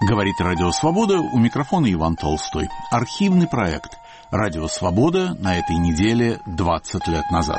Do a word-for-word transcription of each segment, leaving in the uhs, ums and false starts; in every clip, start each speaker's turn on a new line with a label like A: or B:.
A: Говорит Радио Свобода, у микрофона Иван Толстой. Архивный проект Радио Свобода на этой неделе двадцать лет назад.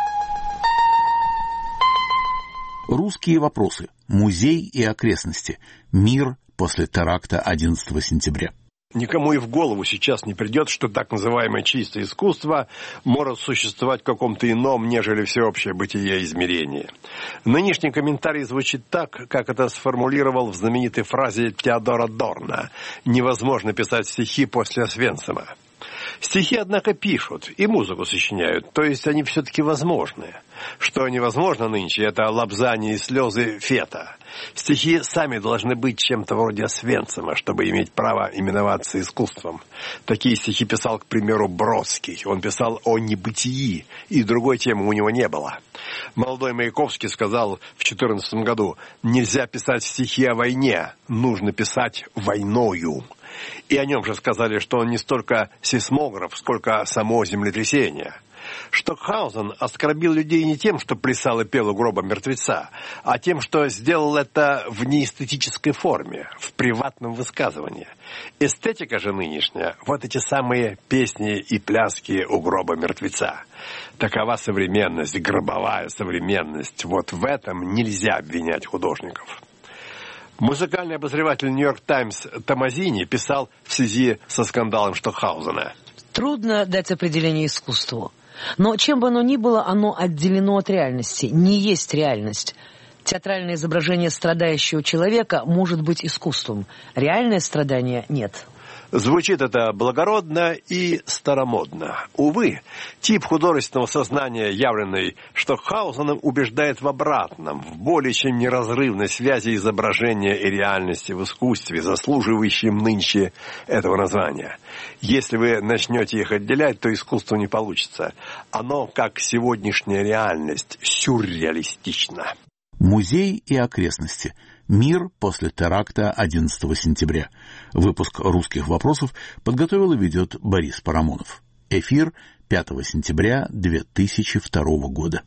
A: Русские вопросы. Музей и окрестности. Мир после теракта одиннадцатого сентября.
B: Никому и в голову сейчас не придет, что так называемое чистое искусство может существовать в каком-то ином, нежели всеобщее бытие измерении. Нынешний комментарий звучит так, как это сформулировал в знаменитой фразе Теодора Дорна: «Невозможно писать стихи после Освенцима». Стихи, однако, пишут и музыку сочиняют, то есть они все-таки возможны. Что невозможно нынче, это лобзание и слезы Фета. Стихи сами должны быть чем-то вроде Освенцима, чтобы иметь право именоваться искусством. Такие стихи писал, к примеру, Бродский. Он писал о небытии, и другой темы у него не было. Молодой Маяковский сказал в четырнадцатом году: «Нельзя писать стихи о войне, нужно писать войною». И о нем же сказали, что он не столько сейсмограф, сколько само землетрясение. Штокхаузен оскорбил людей не тем, что плясал и пел у гроба мертвеца, а тем, что сделал это в неэстетической форме, в приватном высказывании. Эстетика же нынешняя — вот эти самые песни и пляски у гроба мертвеца. Такова современность, гробовая современность. Вот в этом нельзя обвинять художников. Музыкальный обозреватель «Нью-Йорк Таймс» Томазини писал в связи со скандалом Штокхаузена:
C: «Трудно дать определение искусству. Но чем бы оно ни было, оно отделено от реальности, не есть реальность. Театральное изображение страдающего человека может быть искусством. Реальное страдание нет».
B: Звучит это благородно и старомодно. Увы, тип художественного сознания, явленный Штокхаузеном, убеждает в обратном, в более чем неразрывной связи изображения и реальности в искусстве, заслуживающем нынче этого названия. Если вы начнете их отделять, то искусство не получится. Оно, как сегодняшняя реальность, сюрреалистично.
A: Музей и окрестности. Мир после теракта одиннадцатого сентября. Выпуск «Русских вопросов» подготовил и ведет Борис Парамонов. Эфир пятого сентября две тысячи второго года.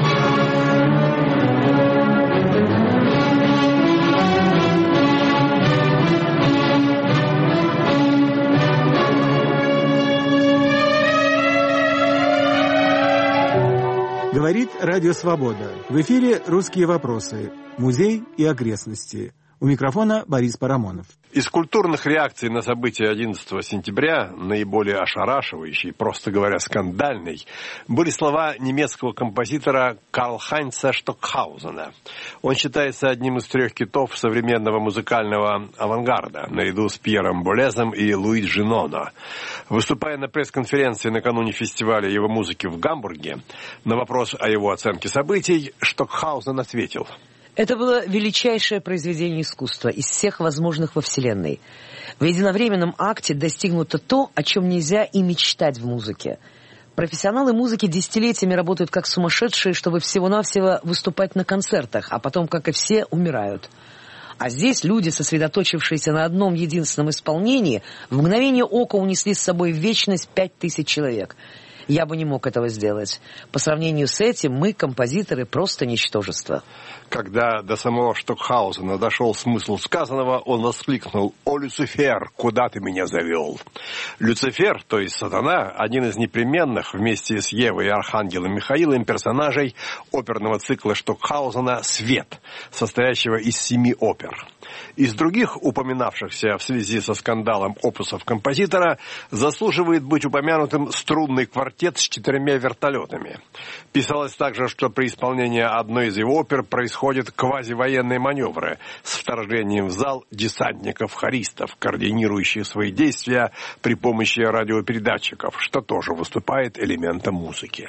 D: Говорит Радио Свобода. В эфире «Русские вопросы». Музей и окрестности. У микрофона Борис Парамонов.
B: Из культурных реакций на события одиннадцатого сентября, наиболее ошарашивающей, просто говоря, скандальной, были слова немецкого композитора Карл-Хайнца Штокхаузена. Он считается одним из трех китов современного музыкального авангарда, наряду с Пьером Болезом и Луиджи Ноно. Выступая на пресс-конференции накануне фестиваля его музыки в Гамбурге, на вопрос о его оценке событий Штокхаузен ответил:
C: «Это было величайшее произведение искусства из всех возможных во Вселенной. В единовременном акте достигнуто то, о чем нельзя и мечтать в музыке. Профессионалы музыки десятилетиями работают как сумасшедшие, чтобы всего-навсего выступать на концертах, а потом, как и все, умирают. А здесь люди, сосредоточившиеся на одном единственном исполнении, в мгновение ока унесли с собой в вечность пять тысяч человек. Я бы не мог этого сделать. По сравнению с этим мы, композиторы, просто ничтожество».
B: Когда до самого Штокхаузена дошел смысл сказанного, он воскликнул: «О, Люцифер, куда ты меня завел?» Люцифер, то есть сатана, один из непременных вместе с Евой и архангелом Михаилом персонажей оперного цикла Штокхаузена «Свет», состоящего из семи опер. Из других упоминавшихся в связи со скандалом опусов композитора заслуживает быть упомянутым струнный квартет с четырьмя вертолетами. Писалось также, что при исполнении одной из его опер происходят квазивоенные маневры с вторжением в зал десантников-хористов, координирующих свои действия при помощи радиопередатчиков, что тоже выступает элементом музыки.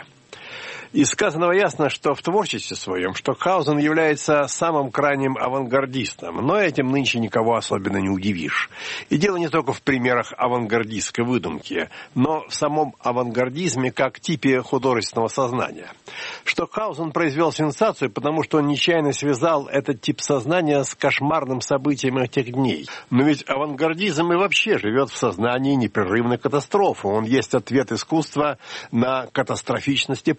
B: Из сказанного ясно, что в творчестве своем Штокхаузен является самым крайним авангардистом, но этим нынче никого особенно не удивишь. И дело не только в примерах авангардистской выдумки, но в самом авангардизме как типе художественного сознания. Штокхаузен произвел сенсацию, потому что он нечаянно связал этот тип сознания с кошмарным событием этих дней. Но ведь авангардизм и вообще живет в сознании непрерывной катастрофы. Он есть ответ искусства на катастрофичность эпохи.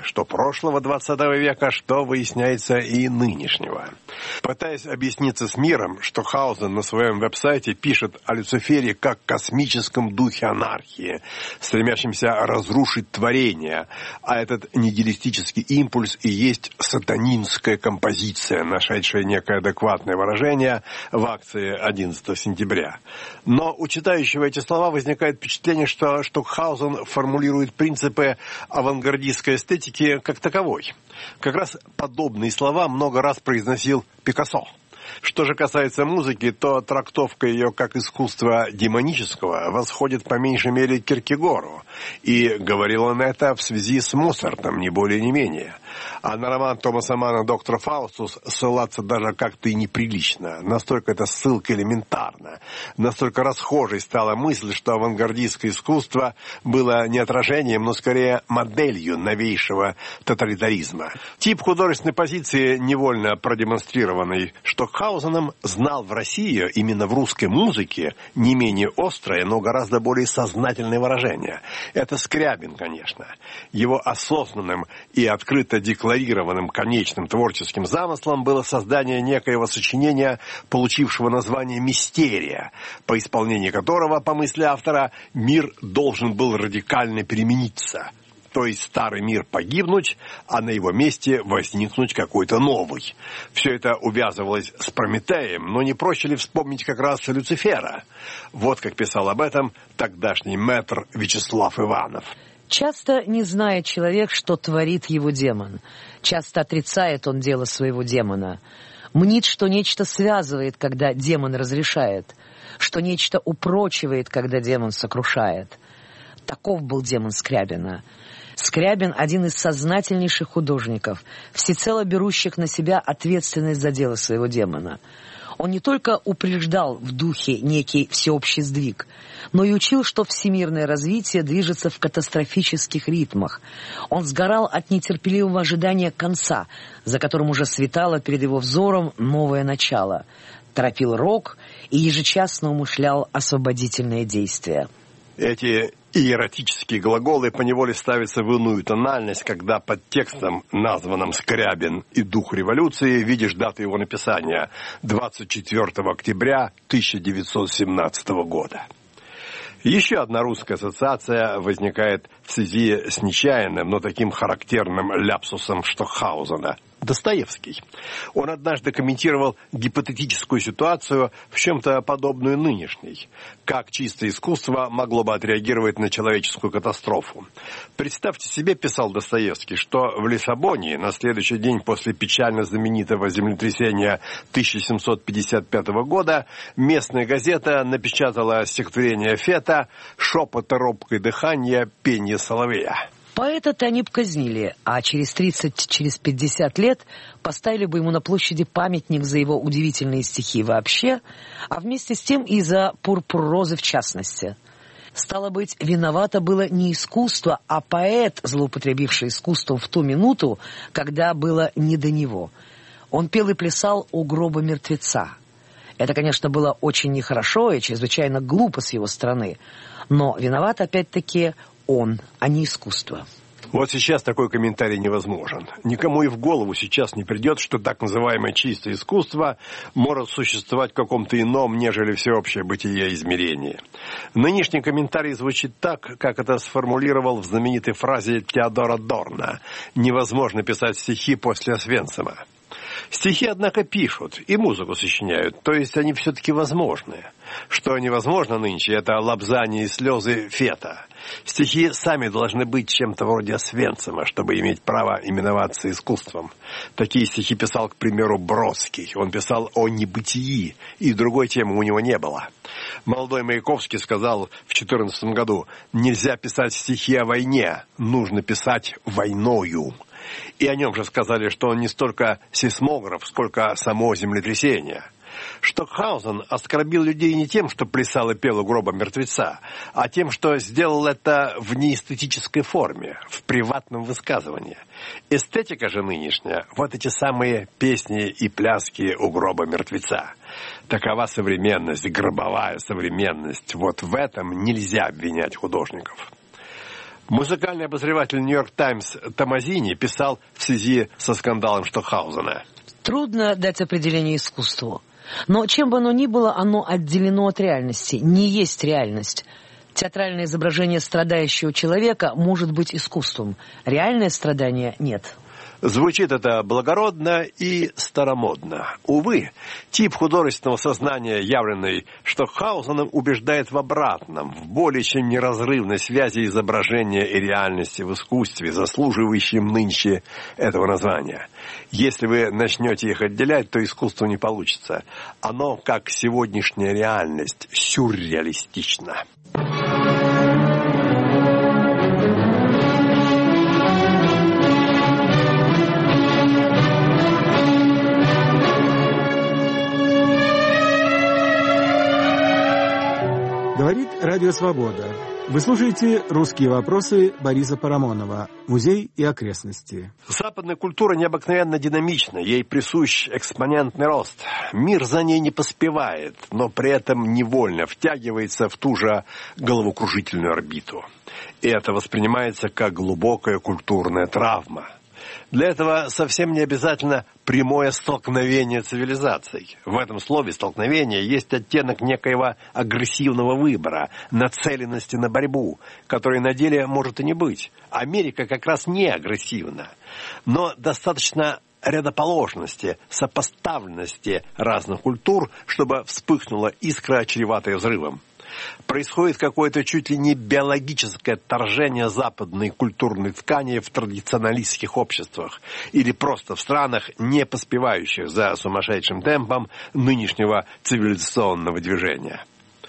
B: что прошлого двадцатого века, что, выясняется, и нынешнего. Пытаясь объясниться с миром, Штокхаузен на своем веб-сайте пишет о Люцифере как космическом духе анархии, стремящемся разрушить творение, а этот нигилистический импульс и есть сатанинская композиция, нашедшая некое адекватное выражение в акции одиннадцатого сентября. Но у читающего эти слова возникает впечатление, что Штокхаузен формулирует принципы авангардистской эстетики как таковой. Как раз подобные слова много раз произносил Пикассо. Что же касается музыки, то трактовка ее как искусства демонического восходит по меньшей мере к Киркегору. И говорил он это в связи с Моцартом, не более не менее. А на роман Томаса Манна «Доктор Фаустус» ссылаться даже как-то и неприлично. Настолько эта ссылка элементарна. Настолько расхожей стала мысль, что авангардистское искусство было не отражением, но скорее моделью новейшего тоталитаризма. Тип художественной позиции, невольно продемонстрированный Штокхаузеном, знал в России, именно в русской музыке, не менее острое, но гораздо более сознательное выражение. Это Скрябин, конечно. Его осознанным и открыто декларированным конечным творческим замыслом было создание некоего сочинения, получившего название «Мистерия», по исполнению которого, по мысли автора, мир должен был радикально перемениться. То есть старый мир погибнуть, а на его месте возникнуть какой-то новый. Все это увязывалось с Прометеем, но не проще ли вспомнить как раз Люцифера? Вот как писал об этом тогдашний мэтр Вячеслав Иванов.
C: Часто не знает человек, что творит его демон. Часто отрицает он дело своего демона. Мнит, что нечто связывает, когда демон разрешает, что нечто упрочивает, когда демон сокрушает. Таков был демон Скрябина. Скрябин – один из сознательнейших художников, всецело берущих на себя ответственность за дело своего демона. Он не только упреждал в духе некий всеобщий сдвиг, но и учил, что всемирное развитие движется в катастрофических ритмах. Он сгорал от нетерпеливого ожидания конца, за которым уже светало перед его взором новое начало. Торопил рок и ежечасно умышлял освободительные действия.
B: Эти иеротические глаголы поневоле ставятся в иную тональность, когда под текстом, названным «Скрябин» и «Дух революции», видишь дату его написания – двадцать четвёртого октября тысяча девятьсот семнадцатого года. Еще одна русская ассоциация возникает в связи с нечаянным, но таким характерным ляпсусом Штокхаузена – Достоевский. Он однажды комментировал гипотетическую ситуацию, в чем-то подобную нынешней. Как чистое искусство могло бы отреагировать на человеческую катастрофу? Представьте себе, писал Достоевский, что в Лиссабоне на следующий день после печально знаменитого землетрясения тысяча семьсот пятьдесят пятого года местная газета напечатала стихотворение Фета «Шепот и робкое дыхание, пенье соловья».
C: Поэта-то они б казнили, а через тридцать, через пятьдесят лет поставили бы ему на площади памятник за его удивительные стихи вообще, а вместе с тем и за «Пурпур розы» в частности. Стало быть, виновато было не искусство, а поэт, злоупотребивший искусством в ту минуту, когда было не до него. Он пел и плясал у гроба мертвеца. Это, конечно, было очень нехорошо и чрезвычайно глупо с его стороны, но виноват опять-таки он, а не искусство.
B: Вот сейчас такой комментарий невозможен. Никому и в голову сейчас не придет, что так называемое чистое искусство может существовать в каком-то ином, нежели всеобщее бытие измерении. Нынешний комментарий звучит так, как это сформулировал в знаменитой фразе Теодор Адорно: «Невозможно писать стихи после Освенцима». Стихи, однако, пишут и музыку сочиняют, то есть они все-таки возможны. Что невозможно нынче, это лобзание и слезы Фета. Стихи сами должны быть чем-то вроде Освенцима, чтобы иметь право именоваться искусством. Такие стихи писал, к примеру, Бродский. Он писал о небытии, и другой темы у него не было. Молодой Маяковский сказал в четырнадцатом году: «Нельзя писать стихи о войне, нужно писать войною». И о нем же сказали, что он не столько сейсмограф, сколько само землетрясение. Штокхаузен оскорбил людей не тем, что плясал и пел у гроба мертвеца, а тем, что сделал это в неэстетической форме, в приватном высказывании. Эстетика же нынешняя – вот эти самые песни и пляски у гроба мертвеца. Такова современность, гробовая современность. Вот в этом нельзя обвинять художников. Музыкальный обозреватель «Нью-Йорк Таймс» Томазини писал в связи со скандалом Штокхаузена.
C: Трудно дать определение искусству. Но чем бы оно ни было, оно отделено от реальности, не есть реальность. Театральное изображение страдающего человека может быть искусством. Реальное страдание нет.
B: Звучит это благородно и старомодно. Увы, тип художественного сознания, явленный Штокхаузеном, убеждает в обратном, в более чем неразрывной связи изображения и реальности в искусстве, заслуживающем нынче этого названия. Если вы начнете их отделять, то искусство не получится. Оно, как сегодняшняя реальность, сюрреалистично.
D: Говорит Радио Свобода. Вы слушаете «Русские вопросы» Бориса Парамонова. Музей и окрестности.
B: Западная культура необыкновенно динамична. Ей присущ экспонентный рост. Мир за ней не поспевает, но при этом невольно втягивается в ту же головокружительную орбиту. И это воспринимается как глубокая культурная травма. Для этого совсем не обязательно прямое столкновение цивилизаций. В этом слове «столкновение» есть оттенок некоего агрессивного выбора, нацеленности на борьбу, которой на деле может и не быть. Америка как раз не агрессивна, но достаточно рядоположности, сопоставленности разных культур, чтобы вспыхнула искра, чреватая взрывом. Происходит какое-то чуть ли не биологическое отторжение западной культурной ткани в традиционалистских обществах или просто в странах, не поспевающих за сумасшедшим темпом нынешнего цивилизационного движения.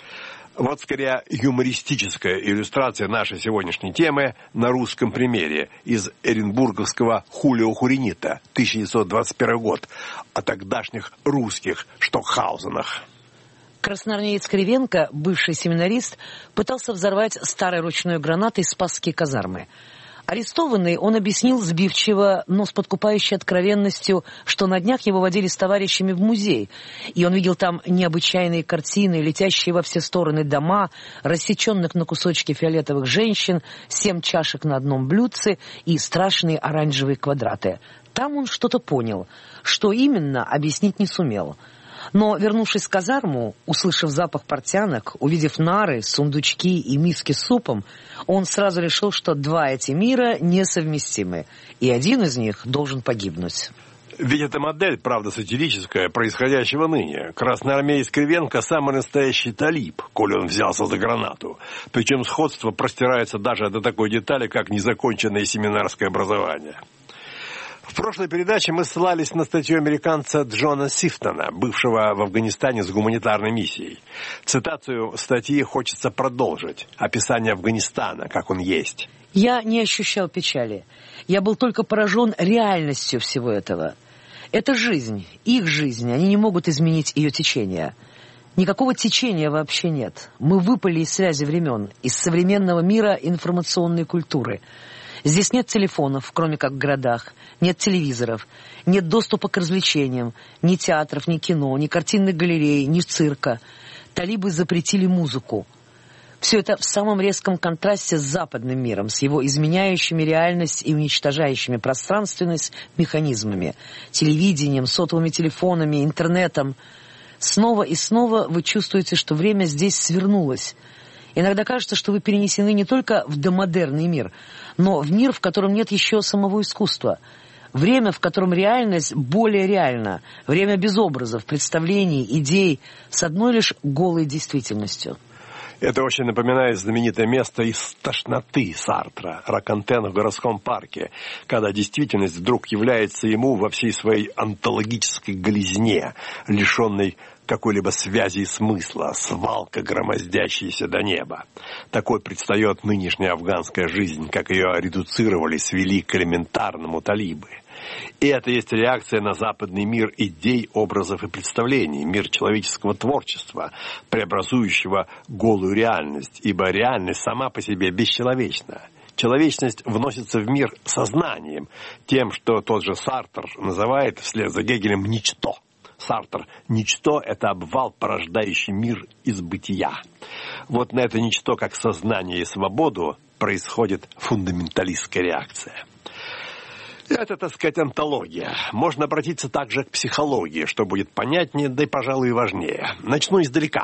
B: Вот скорее юмористическая иллюстрация нашей сегодняшней темы на русском примере из эренбургского Хулио Хуринита, тысяча девятьсот двадцать первый год, о тогдашних русских Штокхаузенах.
C: Красноармеец Кривенко, бывший семинарист, пытался взорвать старой ручной гранатой Спасские казармы. Арестованный, он объяснил сбивчиво, но с подкупающей откровенностью, что на днях его водили с товарищами в музей, и он видел там необычайные картины, летящие во все стороны дома, рассеченных на кусочки фиолетовых женщин, семь чашек на одном блюдце и страшные оранжевые квадраты. Там он что-то понял, что именно, объяснить не сумел. Но, вернувшись в казарму, услышав запах портянок, увидев нары, сундучки и миски с супом, он сразу решил, что два эти мира несовместимы, и один из них должен погибнуть.
B: Ведь это модель, правда, сатирическая, происходящего ныне. Красноармеец Кривенко – самый настоящий талиб, коли он взялся за гранату. Причем сходство простирается даже до такой детали, как незаконченное семинарское образование. В прошлой передаче мы ссылались на статью американца Джона Сифтона, бывшего в Афганистане с гуманитарной миссией. Цитацию статьи хочется продолжить. Описание Афганистана, как он есть.
C: «Я не ощущал печали. Я был только поражен реальностью всего этого. Это жизнь, их жизнь, они не могут изменить ее течение. Никакого течения вообще нет. Мы выпали из связи времен, из современного мира информационной культуры. Здесь нет телефонов, кроме как в городах, нет телевизоров, нет доступа к развлечениям, ни театров, ни кино, ни картинных галерей, ни цирка. Талибы запретили музыку. Все это в самом резком контрасте с западным миром, с его изменяющими реальность и уничтожающими пространственность механизмами, телевидением, сотовыми телефонами, интернетом. Снова и снова вы чувствуете, что время здесь свернулось. Иногда кажется, что вы перенесены не только в домодерный мир, но в мир, в котором нет еще самого искусства. Время, в котором реальность более реальна. Время без образов, представлений, идей, с одной лишь голой действительностью.
B: Это очень напоминает знаменитое место из «Тошноты» Сартра, Ракантен в городском парке, когда действительность вдруг является ему во всей своей онтологической голизне, лишенной какой-либо связи и смысла, свалка, громоздящаяся до неба. Такой предстает нынешняя афганская жизнь, как ее редуцировали, свели к элементарному талибы. И это есть реакция на западный мир идей, образов и представлений, мир человеческого творчества, преобразующего голую реальность, ибо реальность сама по себе бесчеловечна. Человечность вносится в мир сознанием, тем, что тот же Сартр называет вслед за Гегелем «ничто». Сартр «ничто» — это обвал, порождающий мир из бытия. Вот на это ничто, как сознание и свободу, происходит фундаменталистская реакция. Это, так сказать, антология. Можно обратиться также к психологии, что будет понятнее, да и, пожалуй, важнее. Начну издалека.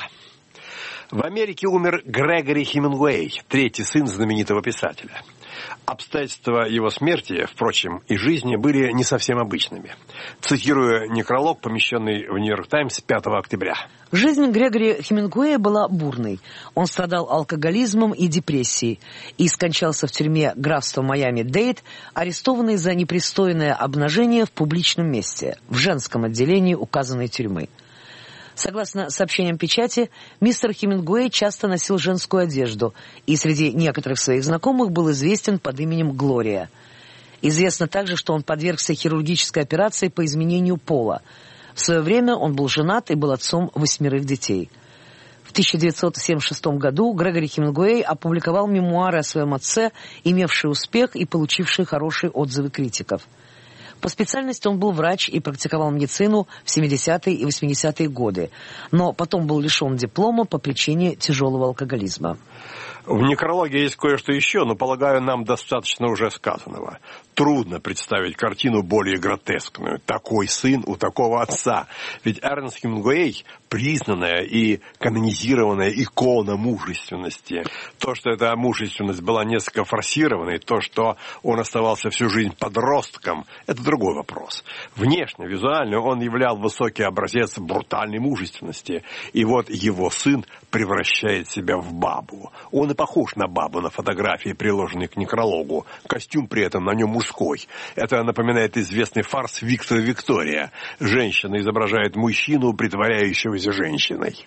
B: В Америке умер Грегори Хемингуэй, третий сын знаменитого писателя. Обстоятельства его смерти, впрочем, и жизни были не совсем обычными. Цитирую некролог, помещенный в «Нью-Йорк Таймс» пятого октября.
C: Жизнь Грегори Хемингуэя была бурной. Он страдал алкоголизмом и депрессией и скончался в тюрьме графства Майами-Дейд, арестованный за непристойное обнажение в публичном месте, в женском отделении указанной тюрьмы. Согласно сообщениям печати, мистер Хемингуэй часто носил женскую одежду и среди некоторых своих знакомых был известен под именем Глория. Известно также, что он подвергся хирургической операции по изменению пола. В свое время он был женат и был отцом восьмерых детей. В тысяча девятьсот семьдесят шестом году Грегори Хемингуэй опубликовал мемуары о своем отце, имевшие успех и получившие хорошие отзывы критиков. По специальности он был врач и практиковал медицину в семидесятые и восьмидесятые годы, но потом был лишен диплома по причине тяжелого алкоголизма.
B: В некрологе есть кое-что еще, но, полагаю, нам достаточно уже сказанного. Трудно представить картину более гротескную. Такой сын у такого отца. Ведь Эрнест Хемингуэй – признанная и канонизированная икона мужественности. То, что эта мужественность была несколько форсированной, то, что он оставался всю жизнь подростком – это другой вопрос. Внешне, визуально он являл высокий образец брутальной мужественности. И вот его сын превращает себя в бабу. Он и похож на бабу на фотографии, приложенной к некрологу. Костюм при этом на нем мужской. Это напоминает известный фарс Виктора Виктория. Женщина изображает мужчину, притворяющегося женщиной.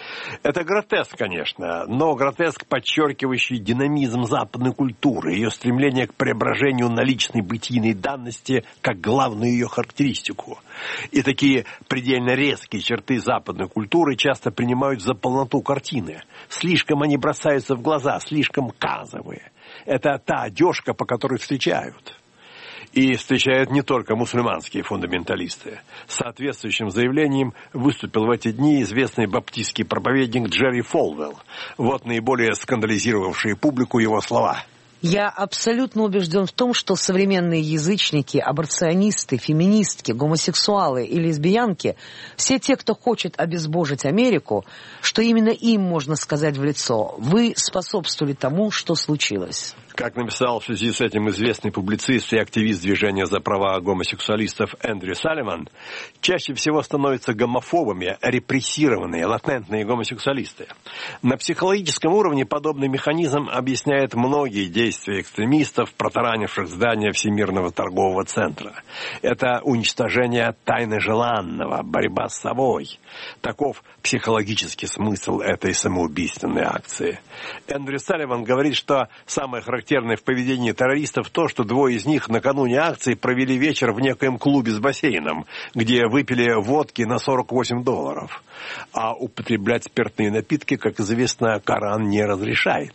B: Это гротеск, конечно, но гротеск, подчеркивающий динамизм западной культуры, ее стремление к преображению наличной бытийной данности как главную ее характеристику. И такие предельно резкие черты западной культуры часто принимают за полноту картины. Слишком они бросаются в глаза, слишком казовые. Это та одежка, по которой встречают. И встречают не только мусульманские фундаменталисты. С соответствующим заявлением выступил в эти дни известный баптистский проповедник Джерри Фолвелл. Вот наиболее скандализировавшие публику его слова.
C: Я абсолютно убежден в том, что современные язычники, аборционисты, феминистки, гомосексуалы и лесбиянки, все те, кто хочет обезбожить Америку, что именно им можно сказать в лицо: вы способствовали тому, что случилось.
B: Как написал в связи с этим известный публицист и активист движения за права гомосексуалистов Эндрю Салливан, чаще всего становятся гомофобами репрессированные, латентные гомосексуалисты. На психологическом уровне подобный механизм объясняет многие действия экстремистов, протаранивших здание Всемирного торгового центра. Это уничтожение тайно желанного, борьба с собой. Таков психологический смысл этой самоубийственной акции. Эндрю Салливан говорит, что самое характерное Характерное в поведении террористов то, что двое из них накануне акции провели вечер в некоем клубе с бассейном, где выпили водки на сорок восемь долларов. А употреблять спиртные напитки, как известно, Коран не разрешает.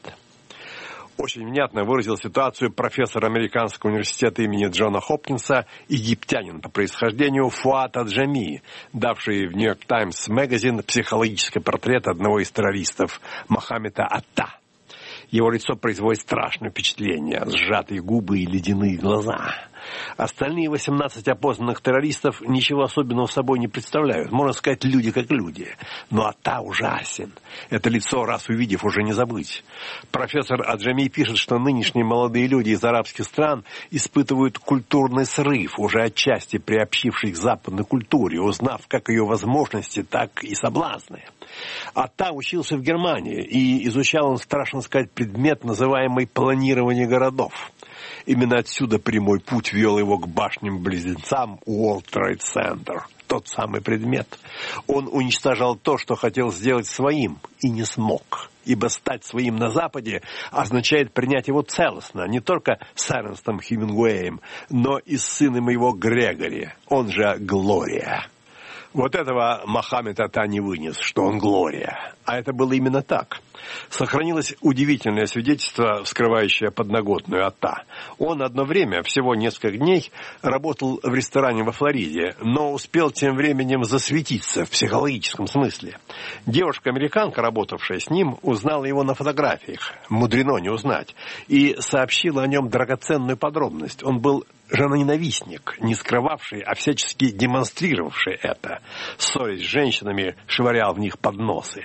B: Очень внятно выразил ситуацию профессор Американского университета имени Джона Хопкинса, египтянин по происхождению Фуат Аджами, давший в «Нью-Йорк Таймс» магазин психологический портрет одного из террористов, Мохаммеда Ата. Его лицо производит страшное впечатление, сжатые губы и ледяные глаза. Остальные восемнадцать опознанных террористов ничего особенного собой не представляют. Можно сказать, люди как люди. Но Ата ужасен. Это лицо, раз увидев, уже не забыть. Профессор Аджами пишет, что нынешние молодые люди из арабских стран испытывают культурный срыв, уже отчасти приобщившись к западной культуре, узнав как ее возможности, так и соблазны. Ата учился в Германии, и изучал он, страшно сказать, предмет, называемый планирование городов. Именно отсюда прямой путь вел его к башням-близнецам World Trade Center. Тот самый предмет. Он уничтожал то, что хотел сделать своим, и не смог. Ибо стать своим на Западе означает принять его целостно, не только с Эрнестом Хемингуэем, но и с сыном его Грегори, он же Глория. Вот этого Мохаммед Ата не вынес, что он Глория. А это было именно так. Сохранилось удивительное свидетельство, вскрывающее подноготную Ата. Он одно время, всего несколько дней, работал в ресторане во Флориде, но успел тем временем засветиться в психологическом смысле. Девушка-американка, работавшая с ним, узнала его на фотографиях. Мудрено не узнать. И сообщила о нем драгоценную подробность. Он был женоненавистник, не скрывавший, а всячески демонстрировавший это. Ссорясь с женщинами, швырял в них подносы.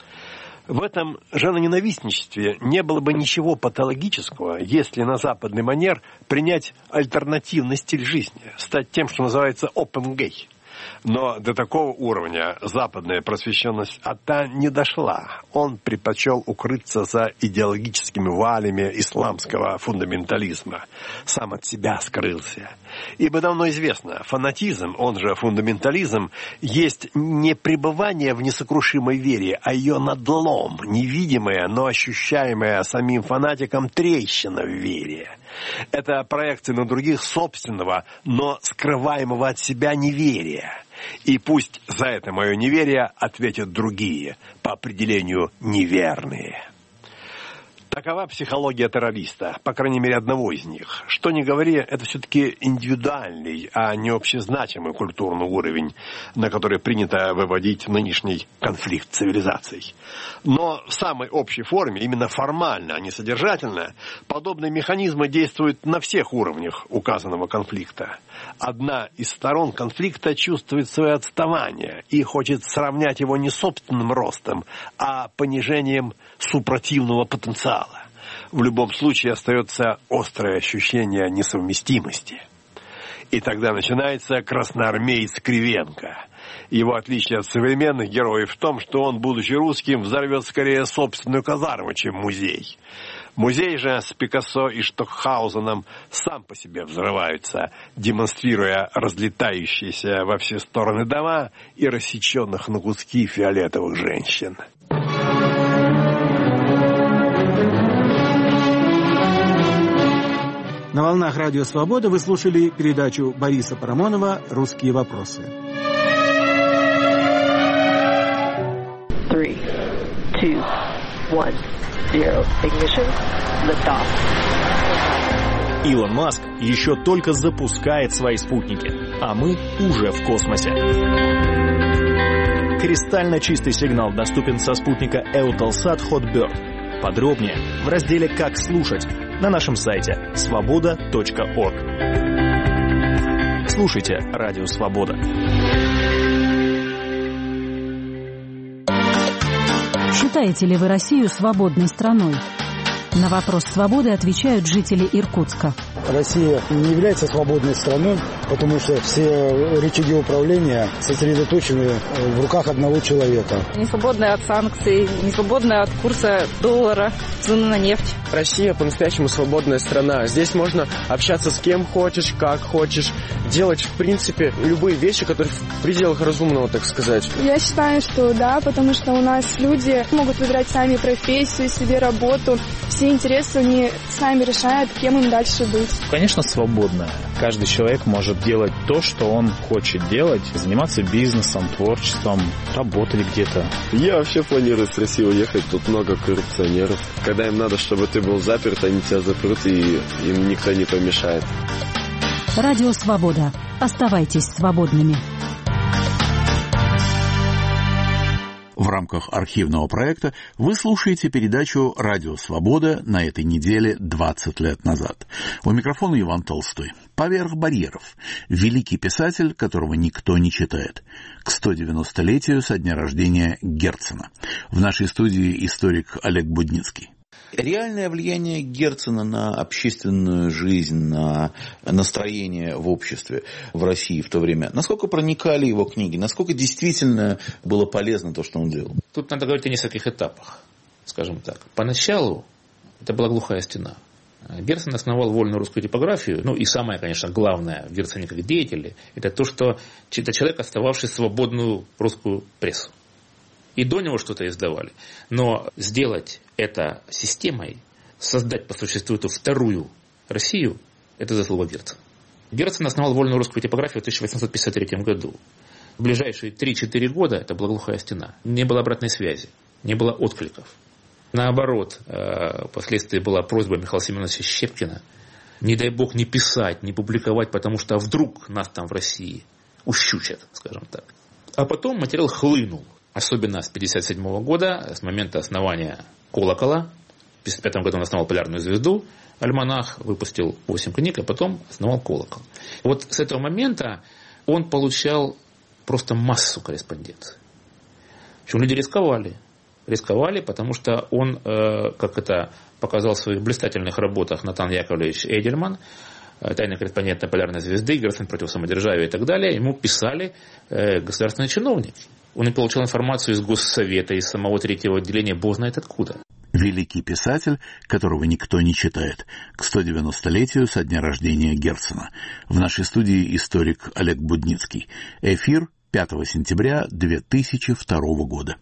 B: В этом женоненавистничестве не было бы ничего патологического, если на западный манер принять альтернативный стиль жизни, стать тем, что называется open gay. Но до такого уровня западная просвещенность Ата не дошла. Он предпочел укрыться за идеологическими вуалями исламского фундаментализма. Сам от себя скрылся. Ибо давно известно, фанатизм, он же фундаментализм, есть не пребывание в несокрушимой вере, а ее надлом, невидимая, но ощущаемая самим фанатиком трещина в вере. Это проекция на других собственного, но скрываемого от себя неверия. И пусть за это мое неверие ответят другие, по определению неверные. Такова психология террориста, по крайней мере, одного из них. Что ни говори, это все-таки индивидуальный, а не общезначимый культурный уровень, на который принято выводить нынешний конфликт цивилизаций. Но в самой общей форме, именно формально, а не содержательно, подобные механизмы действуют на всех уровнях указанного конфликта. Одна из сторон конфликта чувствует свое отставание и хочет сравнять его не собственным ростом, а понижением супротивного потенциала. В любом случае остается острое ощущение несовместимости. И тогда начинается красноармеец Кривенко. Его отличие от современных героев в том, что он, будучи русским, взорвет скорее собственную казарму, чем музей. Музей же с Пикассо и Штокхаузеном сам по себе взрывается, демонстрируя разлетающиеся во все стороны дома и рассеченных на куски фиолетовых женщин.
D: На волнах Радио Свобода вы слушали передачу Бориса Парамонова «Русские вопросы».
E: Three, two, one, zero. Ignition. Liftoff.
F: Илон Маск еще только запускает свои спутники, а мы уже в космосе. Кристально чистый сигнал доступен со спутника Eutelsat Hotbird. Подробнее в разделе «Как слушать» на нашем сайте свобода точка орг. Слушайте Радио Свобода.
G: Считаете ли вы Россию свободной страной? На вопрос свободы отвечают жители Иркутска.
H: Россия не является свободной страной, потому что все рычаги управления сосредоточены в руках одного человека.
I: Не свободная от санкций, не свободная от курса доллара, цены на нефть.
J: Россия по-настоящему свободная страна. Здесь можно общаться с кем хочешь, как хочешь, делать, в принципе, любые вещи, которые в пределах разумного, так сказать.
K: Я считаю, что да, потому что у нас люди могут выбирать сами профессию, себе работу. Все интересы они сами решают, кем им дальше быть.
L: Конечно, свободно. Каждый человек может делать то, что он хочет делать, заниматься бизнесом, творчеством, работать где-то.
M: Я вообще планирую в Россию уехать, тут много коррупционеров. Когда им надо, чтобы ты был заперт, они тебя запрут, и им никто не помешает.
G: Радио Свобода. Оставайтесь свободными.
A: В рамках архивного проекта вы слушаете передачу «Радио Свобода» на этой неделе двадцать лет назад. У микрофона Иван Толстой. «Поверх барьеров» – великий писатель, которого никто не читает. К сто девяностолетию со дня рождения Герцена. В нашей студии историк Олег Будницкий.
N: Реальное влияние Герцена на общественную жизнь, на настроение в обществе в России в то время. Насколько проникали его книги, насколько действительно было полезно то, что он делал?
O: Тут надо говорить о нескольких этапах, скажем так. Поначалу это была глухая стена. Герцен основал вольную русскую типографию, ну и самое, конечно, главное в Герцене как деятеле, это то, что это человек, остававший свободную русскую прессу. И до него что-то издавали. Но сделать это системой, создать по существу эту вторую Россию, это заслуга Герцена. Герцен основал вольную русскую типографию в тысяча восемьсот пятьдесят третьем году. в ближайшие три-четыре года это была глухая стена. Не было обратной связи, не было откликов. Наоборот, впоследствии была просьба Михаила Семеновича Щепкина, не дай бог, не писать, не публиковать, потому что вдруг нас там в России ущучат, скажем так. А потом материал хлынул, особенно с тысяча девятьсот пятьдесят седьмого года, с момента основания «Колокола». В тысяча девятьсот пятьдесят пятом году он основал «Полярную звезду», альманах, выпустил восемь книг, а потом основал «Колокол». Вот с этого момента он получал просто массу корреспонденции. Причем люди рисковали. Рисковали, потому что он, как это показал в своих блистательных работах Натан Яковлевич Эдельман, тайный корреспондент «Полярной звезды», Герцен против самодержавия и так далее, ему писали государственные чиновники. Он и получал информацию из Госсовета, из самого третьего отделения, бог знает откуда.
A: Великий писатель, которого никто не читает, к сто девяностолетию со дня рождения Герцена. В нашей студии историк Олег Будницкий. Эфир пятого сентября две тысячи второго года.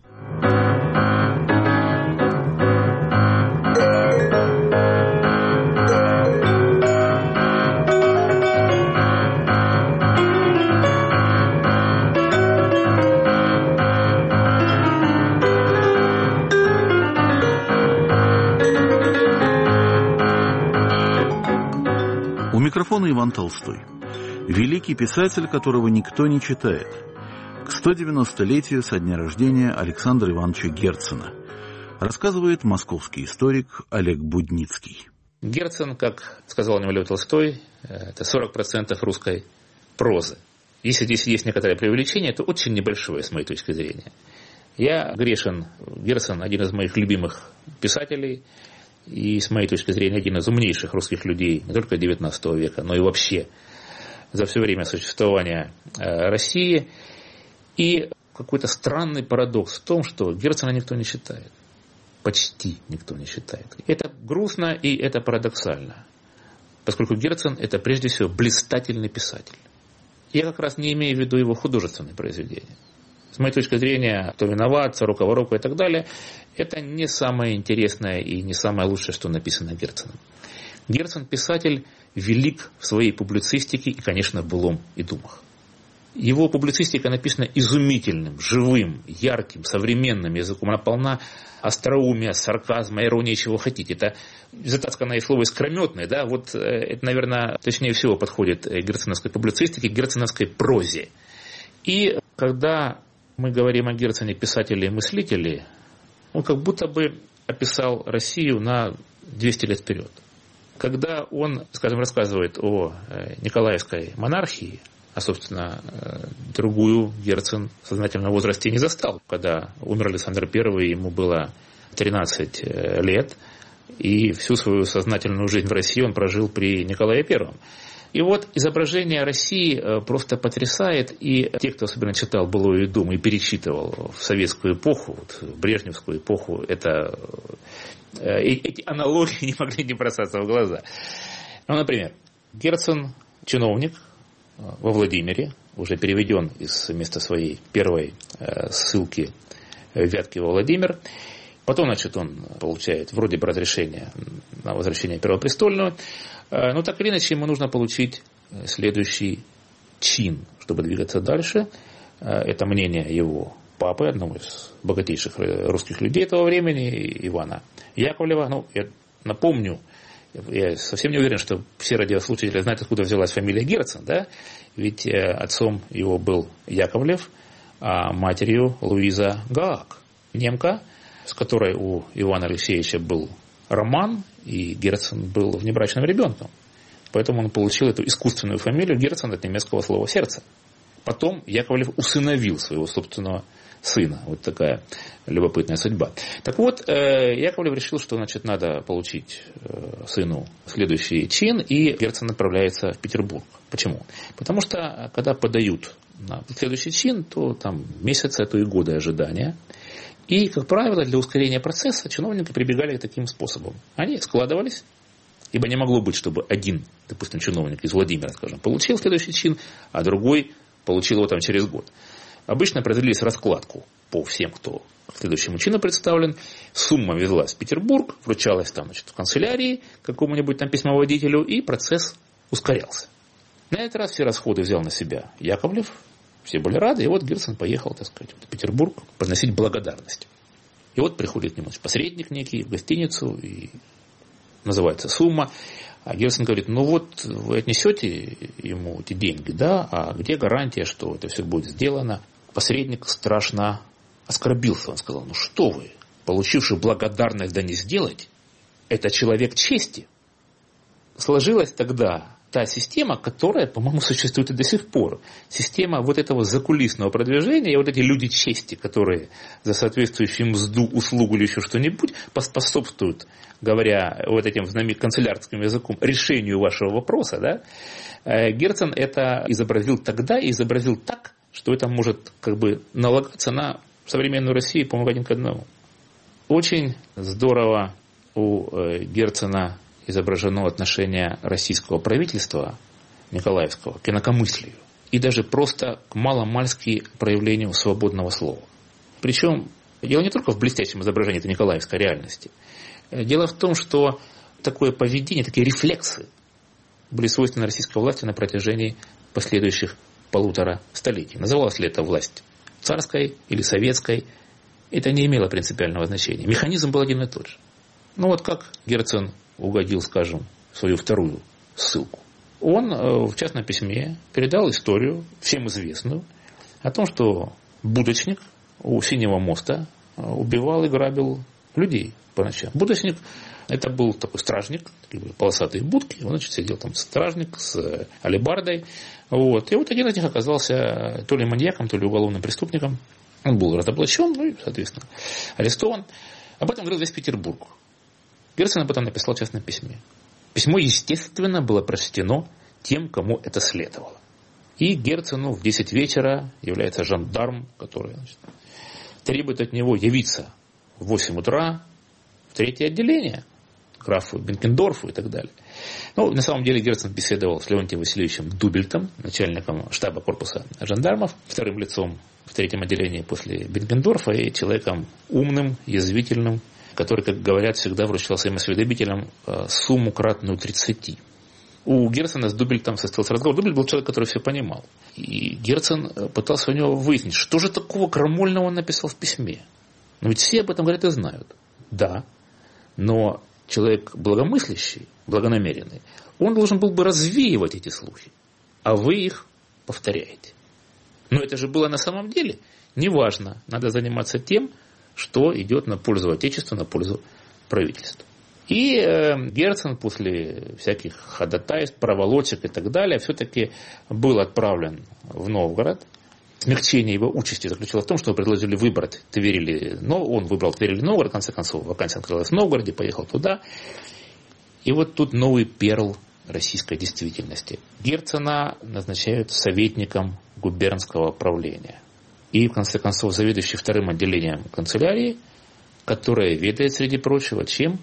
A: У микрофона Иван Толстой. Великий писатель, которого никто не читает. К сто девяностолетию со дня рождения Александра Ивановича Герцена. Рассказывает московский историк Олег Будницкий.
O: Герцен, как сказал Лев Толстой, это сорок процентов русской прозы. Если здесь есть некоторое преувеличение, то очень небольшое, с моей точки зрения. Я грешен. Герцен один из моих любимых писателей. И, с моей точки зрения, один из умнейших русских людей не только девятнадцатого века, но и вообще за все время существования России. И какой-то странный парадокс в том, что Герцена никто не читает. Почти никто не читает. Это грустно и это парадоксально. Поскольку Герцен – это прежде всего блистательный писатель. Я как раз не имею в виду его художественные произведения. С моей точки зрения, кто виноват, Сорока Ворока и так далее, это не самое интересное и не самое лучшее, что написано Герценом. Герцен писатель велик в своей публицистике и, конечно, в былом и думах. Его публицистика написана изумительным, живым, ярким, современным языком. Она полна остроумия, сарказма, иронии, чего хотите. Это затасканное слово искрометное, да, вот это, наверное, точнее всего подходит герценовской публицистике, герценовской прозе. И когда мы говорим о Герцене писателе и мыслителе, он как будто бы описал Россию на двести лет вперед. Когда он, скажем, рассказывает о Николаевской монархии, а, собственно, другую Герцен в сознательном возрасте не застал. Когда умер Александр Первый, ему было тринадцать лет, и всю свою сознательную жизнь в России он прожил при Николае Первом. И вот изображение России просто потрясает, и те, кто особенно читал «Былой дом» и перечитывал в советскую эпоху, вот, в брежневскую эпоху, это, эти аналогии не могли не бросаться в глаза. Ну, например, Герцен – чиновник во Владимире, уже переведен из места своей первой ссылки в Вятке во Владимир. Потом, значит, он получает вроде бы разрешение на возвращение Первопрестольного. Но так или иначе ему нужно получить следующий чин, чтобы двигаться дальше. Это мнение его папы, одного из богатейших русских людей этого времени, Ивана Яковлева. Ну, я напомню, я совсем не уверен, что все радиослушатели знают, откуда взялась фамилия Герцен, да? Ведь отцом его был Яковлев, а матерью Луиза Гаак, немка, с которой у Ивана Алексеевича был роман, и Герцен был внебрачным ребенком. Поэтому он получил эту искусственную фамилию Герцен от немецкого слова «сердце». Потом Яковлев усыновил своего собственного сына. Вот такая любопытная судьба. Так вот, Яковлев решил, что, значит, надо получить сыну следующий чин, и Герцен отправляется в Петербург. Почему? Потому что, когда подают на следующий чин, то там месяцы, а то и годы ожидания. И, как правило, для ускорения процесса чиновники прибегали к таким способам. Они складывались, ибо не могло быть, чтобы один, допустим, чиновник из Владимира, скажем, получил следующий чин, а другой получил его там через год. Обычно производились раскладку по всем, кто к следующему чину представлен. Сумма везлась в Петербург, вручалась там, значит, в канцелярии какому-нибудь там письмоводителю, и процесс ускорялся. На этот раз все расходы взял на себя Яковлев. Все были рады, и вот Герцен поехал, так сказать, в Петербург приносить благодарность. И вот приходит к нему посредник некий в гостиницу, и называется сумма. А Герцен говорит, ну вот вы отнесете ему эти деньги, да, а где гарантия, что это все будет сделано? Посредник страшно оскорбился. Он сказал, ну что вы, получивший благодарность да не сделать, это человек чести. Сложилась тогда та система, которая, по-моему, существует и до сих пор. Система вот этого закулисного продвижения, и вот эти люди чести, которые за соответствующую мзду, услугу или еще что-нибудь поспособствуют, говоря вот этим канцелярским языком, решению вашего вопроса, да, Герцен это изобразил тогда и изобразил так, что это может как бы налагаться на современную Россию, по-моему, один к одному. Очень здорово у Герцена изображено отношение российского правительства Николаевского к инакомыслию и даже просто к маломальски проявлению свободного слова. Причем дело не только в блестящем изображении этой николаевской реальности. Дело в том, что такое поведение, такие рефлексы были свойственны российской власти на протяжении последующих полутора столетий. Называлась ли это власть царской или советской, это не имело принципиального значения. Механизм был один и тот же. Ну вот как Герцен угодил, скажем, в свою вторую ссылку. Он в частном письме передал историю, всем известную, о том, что будочник у Синего моста убивал и грабил людей по ночам. Будочник – это был такой стражник, такие были полосатые будки, он, значит, сидел там стражник с алебардой. Вот. И вот один из них оказался то ли маньяком, то ли уголовным преступником. Он был разоблачен, ну и, соответственно, арестован. Об этом говорил весь Петербург. Герцен об этом написал в частном письме. Письмо, естественно, было прочтено тем, кому это следовало. И Герцену в десять вечера является жандарм, который, значит, требует от него явиться в восемь утра в третье отделение, графу Бенкендорфу и так далее. Ну, на самом деле Герцен беседовал с Леонтием Васильевичем Дубельтом, начальником штаба корпуса жандармов, вторым лицом в третьем отделении после Бенкендорфа и человеком умным, язвительным, который, как говорят, всегда вручал своим осведомителям сумму кратную тридцати. У Герцена с Дубельтом состоялся разговор. Дубельт был человек, который все понимал. И Герцен пытался у него выяснить, что же такого крамольного он написал в письме. Но ведь все об этом говорят и знают. Да, но человек благомыслящий, благонамеренный, он должен был бы развеивать эти слухи, а вы их повторяете. Но это же было на самом деле неважно. Надо заниматься тем, что идет на пользу Отечеству, на пользу правительству. И э, Герцен после всяких ходатайств, проволочек и так далее все-таки был отправлен в Новгород. Смягчение его участи заключалось в том, что предложили выбрать Тверь или Новгород. Он выбрал Тверь или Новгород, в конце концов, вакансия открылась в Новгороде, поехал туда. И вот тут новый перл российской действительности. Герцена назначают советником губернского правления. И, в конце концов, заведующий вторым отделением канцелярии, которая ведает, среди прочего, чем?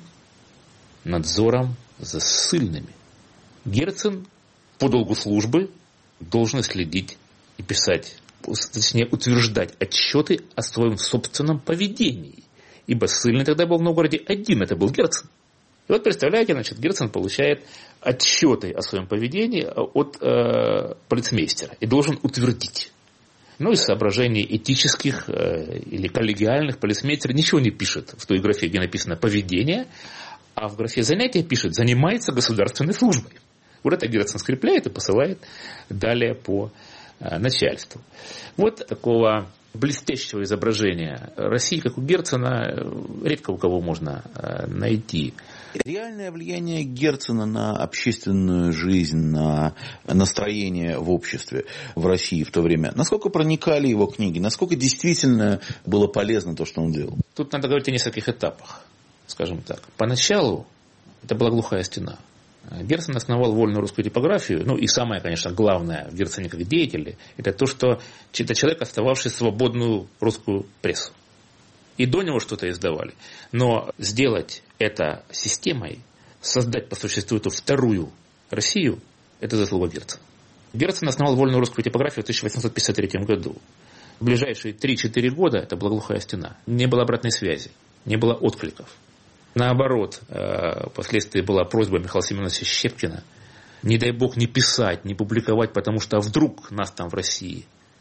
O: Надзором за ссыльными. Герцен по долгу службы должен следить и писать, точнее, утверждать отчеты о своем собственном поведении. Ибо ссыльный тогда был в Новгороде один, это был Герцен. И вот, представляете, значит, Герцен получает отчеты о своем поведении от э, полицмейстера и должен утвердить. Ну, из соображений этических э, или коллегиальных полицмейстер ничего не пишет в той графе, где написано «поведение», а в графе «занятия» пишет «занимается государственной службой». Вот это Герцен скрепляет и посылает далее по э, начальству. Вот такого блестящего изображения России, как у Герцена, редко у кого можно э, найти.
N: Реальное влияние Герцена на общественную жизнь, на настроение в обществе в России в то время, насколько проникали его книги, насколько действительно было полезно то, что он делал?
O: Тут надо говорить о нескольких этапах, скажем так. Поначалу это была глухая стена. Герцен основал вольную русскую типографию, ну и самое, конечно, главное в Герцене как деятеле, это то, что это человек, остававший свободную русскую прессу. И до него что-то издавали. Но сделать это системой, создать по существу эту вторую Россию, это заслуга Герцена. Герцен основал вольную русскую типографию в тысяча восемьсот пятьдесят третьем году. В ближайшие три-четыре года это была глухая стена. Не было обратной связи, не было откликов. Наоборот, впоследствии была просьба Михаила Семеновича Щепкина, не дай бог, не писать, не публиковать, потому что а вдруг нас там в России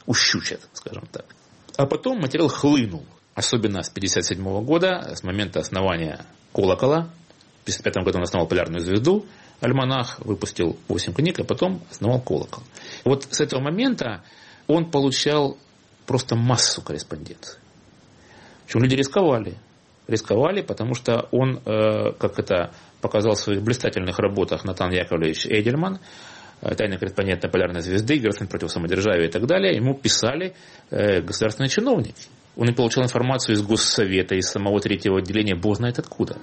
O: ущучат, скажем так. А потом материал хлынул. Особенно с пятьдесят седьмого года, с момента основания «Колокола». В пятьдесят пятом году он основал «Полярную звезду», альманах, выпустил восемь книг, а потом основал «Колокол». Вот с этого момента он получал просто массу корреспонденции. Причем люди рисковали. Рисковали, потому что он, э, как это показал в своих блистательных работах Натан Яковлевич Эдельман, тайный корреспондент на «Полярной звезды», Герцен против самодержавия и так далее, ему писали э, государственные чиновники. Он и получал информацию из Госсовета, из самого третьего отделения, бог знает откуда.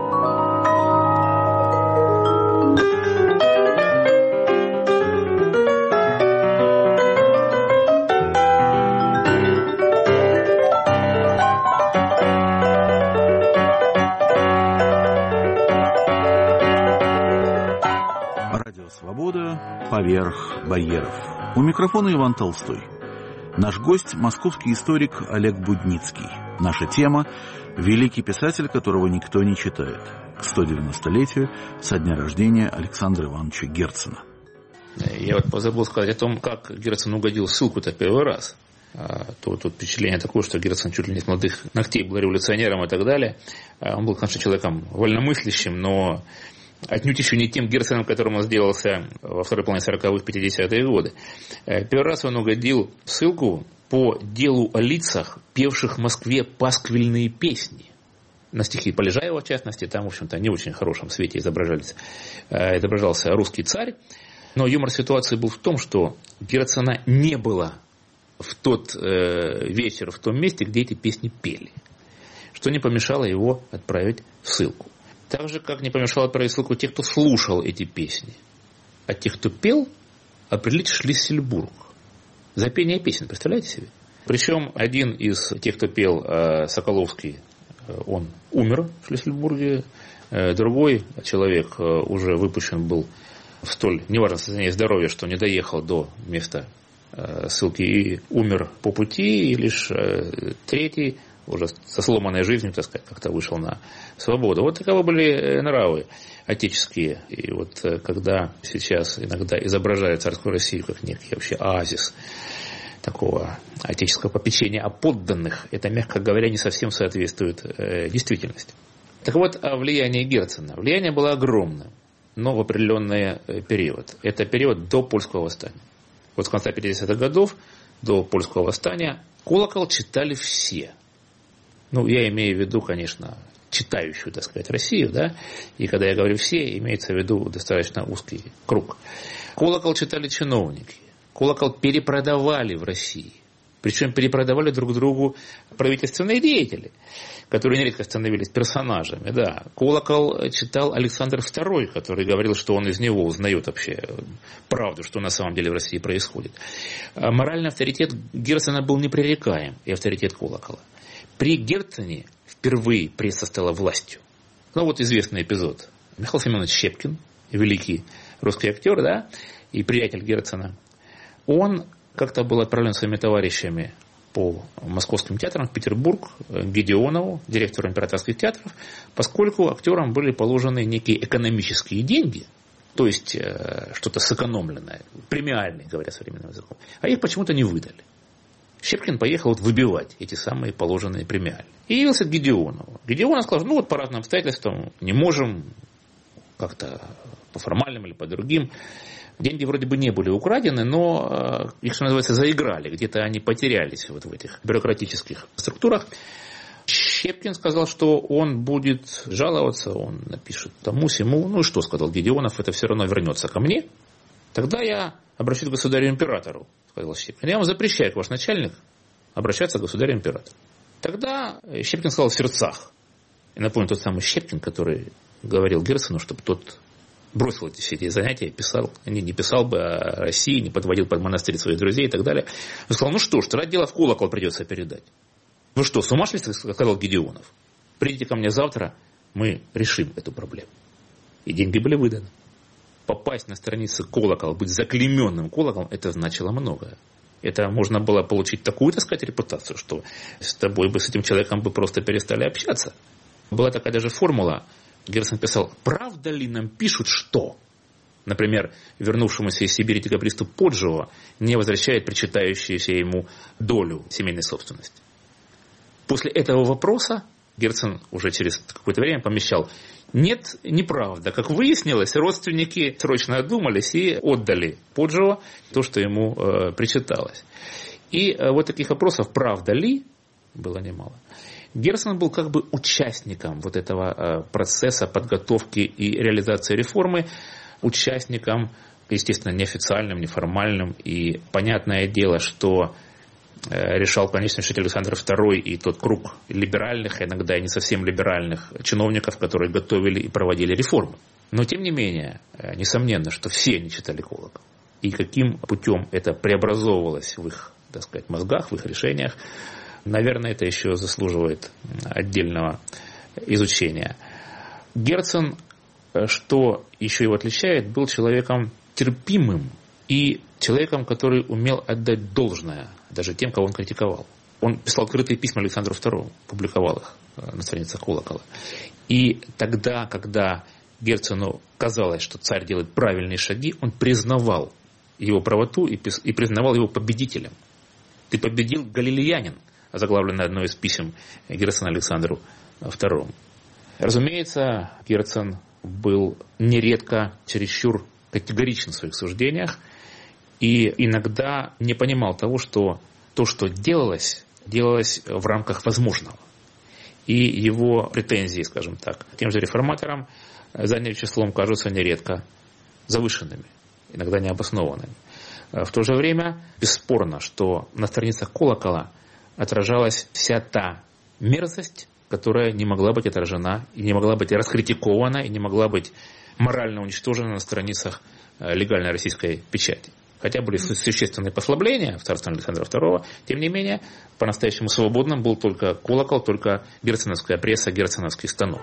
A: Радио «Свобода» поверх барьеров. У микрофона Иван Толстой. Наш гость – московский историк Олег Будницкий. Наша тема – великий писатель, которого никто не читает. К сто девяностолетию со дня рождения Александра Ивановича Герцена.
O: Я вот позабыл сказать о том, как Герцен угодил в ссылку-то первый раз. Тут, тут впечатление такое, что Герцен чуть ли не с молодых ногтей был революционером и так далее. Он был, конечно, человеком вольномыслящим, но отнюдь еще не тем Герценом, которым он сделался во второй половине сороковых, пятидесятые годы. Первый раз он угодил в ссылку по делу о лицах, певших в Москве пасквильные песни. На стихи Полежаева, в частности, там, в общем-то, не в очень хорошем свете изображались, изображался русский царь. Но юмор ситуации был в том, что Герцена не было в тот вечер, в том месте, где эти песни пели, что не помешало его отправить в ссылку. Так же, как не помешало отправить ссылку тех, кто слушал эти песни. А тех, кто пел, определить Шлиссельбург. За пение песен, представляете себе? Причем один из тех, кто пел, Соколовский, он умер в Шлиссельбурге. Другой человек уже выпущен был в столь неважном состоянии здоровья, что не доехал до места ссылки и умер по пути. И лишь третий, уже со сломанной жизнью, так сказать, как-то вышел на свободу. Вот таковы были нравы отеческие. И вот когда сейчас иногда изображают царскую Россию как некий вообще оазис такого отеческого попечения о подданных, это, мягко говоря, не совсем соответствует э, действительности. Так вот, о влиянии Герцена. Влияние было огромное, но в определенный период. Это период до польского восстания. Вот с конца пятидесятых годов до польского восстания «Колокол» читали все. Ну, я имею в виду, конечно, читающую, так сказать, Россию, да, и когда я говорю «все», имеется в виду достаточно узкий круг. «Колокол» читали чиновники, «Колокол» перепродавали в России, причем перепродавали друг другу правительственные деятели, которые нередко становились персонажами, да. «Колокол» читал Александр второй, который говорил, что он из него узнает вообще правду, что на самом деле в России происходит. Моральный авторитет Герцена был непререкаем, и авторитет «Колокола». При Герцене впервые пресса стала властью. Ну, вот известный эпизод. Михаил Семенович Щепкин, великий русский актер, да, и приятель Герцена, он как-то был отправлен своими товарищами по московским театрам в Петербург к Гедеонову, директору императорских театров, поскольку актерам были положены некие экономические деньги, то есть э, что-то сэкономленное, премиальное, говоря современным языком, а их почему-то не выдали. Щепкин поехал вот выбивать эти самые положенные премиальные. И явился к Гедеонову. Гедеонов сказал, ну вот по разным обстоятельствам не можем, как-то по формальным или по другим. Деньги вроде бы не были украдены, но их, что называется, заиграли. Где-то они потерялись вот в этих бюрократических структурах. Щепкин сказал, что он будет жаловаться, он напишет тому-сему. Ну и что, сказал Гедеонов, это все равно вернется ко мне. Тогда я обращусь к государю-императору, сказал Щепкин. Я вам запрещаю, как ваш начальник, обращаться к государю-императору. Тогда Щепкин сказал в сердцах. И напомню, тот самый Щепкин, который говорил Герцену, чтобы тот бросил эти все эти занятия, писал, не, не писал бы о России, не подводил под монастырь своих друзей и так далее. Он сказал, ну что ж, тогда дело в «Колокол» придется передать. Вы что, с ума шли, сказал Гедеонов. Придите ко мне завтра, мы решим эту проблему. И деньги были выданы. Попасть на страницы «Колокол», быть заклейменным «Колоколом», это значило многое. Это можно было получить такую, так сказать, репутацию, что с тобой бы, с этим человеком бы просто перестали общаться. Была такая даже формула. Герцен писал, правда ли нам пишут, что? Например, вернувшемуся из Сибири декабристу Поджио не возвращает причитающуюся ему долю семейной собственности. После этого вопроса Герцен уже через какое-то время помещал: нет, неправда. Как выяснилось, родственники срочно одумались и отдали Поджио то, что ему э, причиталось. И э, вот таких вопросов, правда ли, было немало. Герцен был как бы участником вот этого э, процесса подготовки и реализации реформы, участником, естественно, неофициальным, неформальным. И понятное дело, что решал конечный решитель Александр второй и тот круг либеральных, иногда и не совсем либеральных чиновников, которые готовили и проводили реформы. Но, тем не менее, несомненно, что все они читали Колокол. И каким путем это преобразовывалось в их, так сказать, мозгах, в их решениях, наверное, это еще заслуживает отдельного изучения. Герцен, что еще его отличает, был человеком терпимым и человеком, который умел отдать должное даже тем, кого он критиковал. Он писал открытые письма Александру второму, публиковал их на страницах Колокола. И тогда, когда Герцену казалось, что царь делает правильные шаги, он признавал его правоту и признавал его победителем. «Ты победил, галилеянин», озаглавлено одно из писем Герцена Александру второму. Разумеется, Герцен был нередко чересчур категоричен в своих суждениях и иногда не понимал того, что то, что делалось, делалось в рамках возможного. И его претензии, скажем так, тем же реформаторам задним числом кажутся нередко завышенными, иногда необоснованными. В то же время бесспорно, что на страницах Колокола отражалась вся та мерзость, которая не могла быть отражена, и не могла быть раскритикована, и не могла быть морально уничтожена на страницах легальной российской печати. Хотя были существенные послабления в царстве Александра второго, тем не менее, по-настоящему свободным был только Колокол, только герценовская пресса, герценовский станок.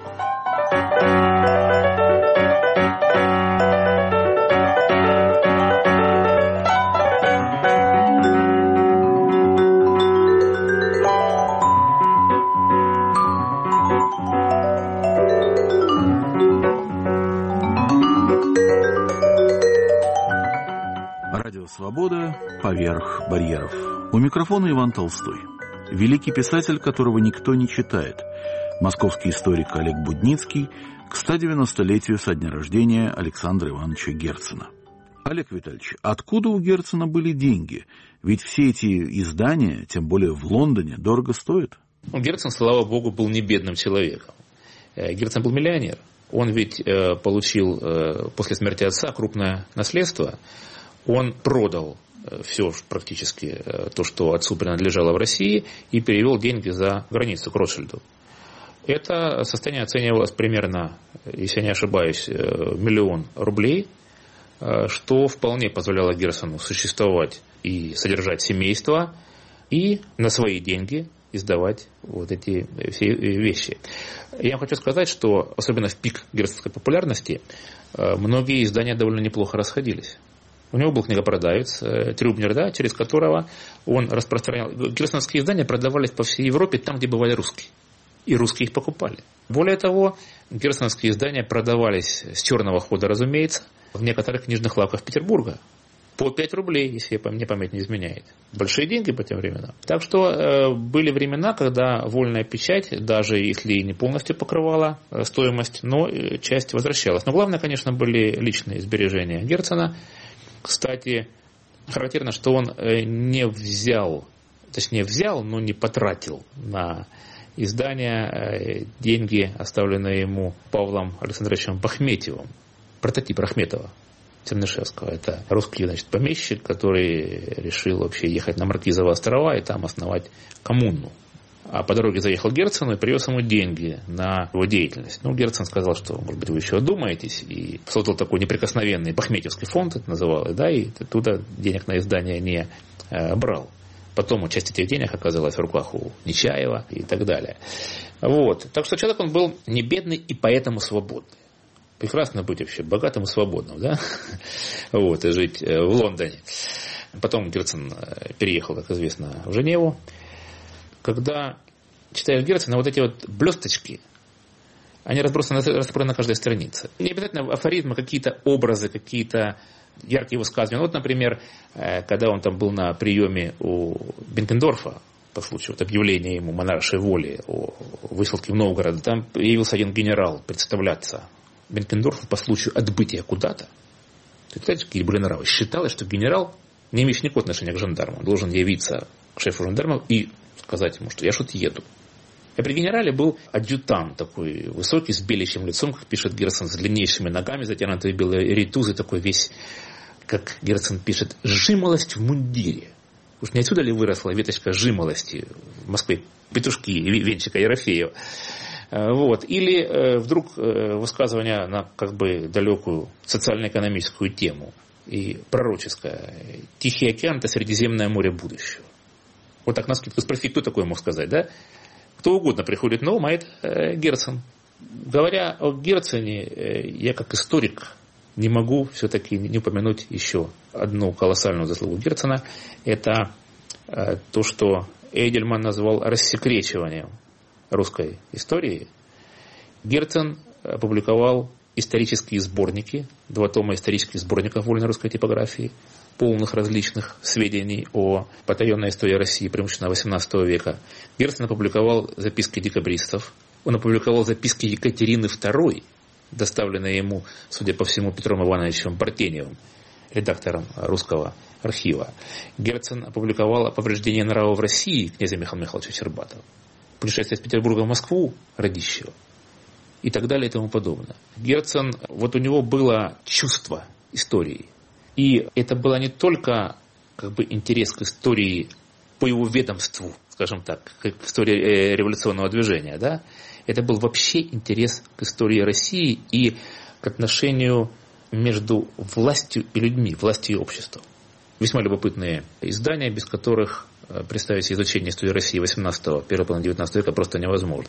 A: Свобода поверх барьеров. У микрофона Иван Толстой. Великий писатель, которого никто не читает. Московский историк Олег Будницкий к ста девяностолетию со дня рождения Александра Ивановича Герцена. Олег Витальевич, откуда у Герцена были деньги? Ведь все эти издания, тем более в Лондоне, дорого стоят.
O: Герцен, слава богу, был не бедным человеком. Герцен был миллионер. Он ведь получил после смерти отца крупное наследство. Он продал все практически то, что отцу принадлежало в России, и перевел деньги за границу к Ротшильду. Это состояние оценивалось примерно, если я не ошибаюсь, миллион рублей, что вполне позволяло Герцену существовать и содержать семейство, и на свои деньги издавать вот эти все вещи. Я вам хочу сказать, что особенно в пик герценовской популярности многие издания довольно неплохо расходились. У него был книгопродавец Трюбнер, да, через которого он распространял. Герценовские издания продавались по всей Европе, там, где бывали русские. И русские их покупали. Более того, герценовские издания продавались с черного хода, разумеется, в некоторых книжных лавках Петербурга. По пять рублей, если мне память не изменяет. Большие деньги по тем временам. Так что э, были времена, когда вольная печать, даже если не полностью покрывала э, стоимость, но э, часть возвращалась. Но главное, конечно, были личные сбережения Герцена. Кстати, характерно, что он не взял, точнее взял, но не потратил на издание деньги, оставленные ему Павлом Александровичем Бахметьевым, прототип Рахметова Чернышевского. Это русский, значит, помещик, который решил вообще ехать на Маркизово острова и там основать коммуну. А по дороге заехал к Герцену и привез ему деньги на его деятельность. Ну, Герцен сказал, что, может быть, вы еще одумаетесь, и создал такой неприкосновенный Бахметьевский фонд, это называлось, да, и оттуда денег на издание не э, брал. Потом часть этих денег оказалась в руках у Нечаева и так далее. Вот. Так что человек он был не бедный и поэтому свободный. Прекрасно быть вообще богатым и свободным, да, вот, и жить в Лондоне. Потом Герцен переехал, как известно, в Женеву. Когда читаешь Герцена, вот эти вот блесточки, они разбросаны, разбросаны на каждой странице. Не обязательно афоризмы, какие-то образы, какие-то яркие высказывания. Вот, например, когда он там был на приеме у Бенкендорфа, по случаю вот объявления ему монаршей воли о высылке в Новгород, там появился один генерал представляться Бенкендорфу по случаю отбытия куда-то. Представляете, какие были нравы? Считалось, что генерал, не имеющий никакого отношения к жандарму, должен явиться к шефу жандармов и сказать ему, что я что-то еду. А при генерале был адъютант такой высокий, с белящим лицом, как пишет Герцен, с длиннейшими ногами, затянутые белые ритузы, такой весь, как Герцен пишет, жимолость в мундире. Уж не отсюда ли выросла веточка жимолости в Москве, петушки Венчика Ерофеева? Вот. Или э, вдруг э, высказывание на как бы далекую социально-экономическую тему и пророческое. Тихий океан – это Средиземное море будущего. Вот так на скидку спросить, кто такое мог сказать, да? Кто угодно приходит на ум, а это э, Герцен. Говоря о Герцене, э, я как историк не могу все-таки не упомянуть еще одну колоссальную заслугу Герцена. Это э, то, что Эйдельман назвал рассекречиванием русской истории. Герцен опубликовал исторические сборники, два тома исторических сборников вольной русской типографии, полных различных сведений о потаенной истории России, преимущественно восемнадцатого века. Герцен опубликовал записки декабристов. Он опубликовал записки Екатерины второй, доставленные ему, судя по всему, Петром Ивановичем Бартеневым, редактором русского архива. Герцен опубликовал о повреждении нрава в России князя Михаила Михайловича Щербатова, путешествие из Петербурга в Москву Радищева и так далее и тому подобное. Герцен, вот у него было чувство истории. И это было не только как бы интерес к истории по его ведомству, скажем так, к истории революционного движения, да? Это был вообще интерес к истории России и к отношению между властью и людьми, властью и обществом. Весьма любопытные издания, без которых представить себе изучение истории России восемнадцатого, первой половины девятнадцатого века просто невозможно.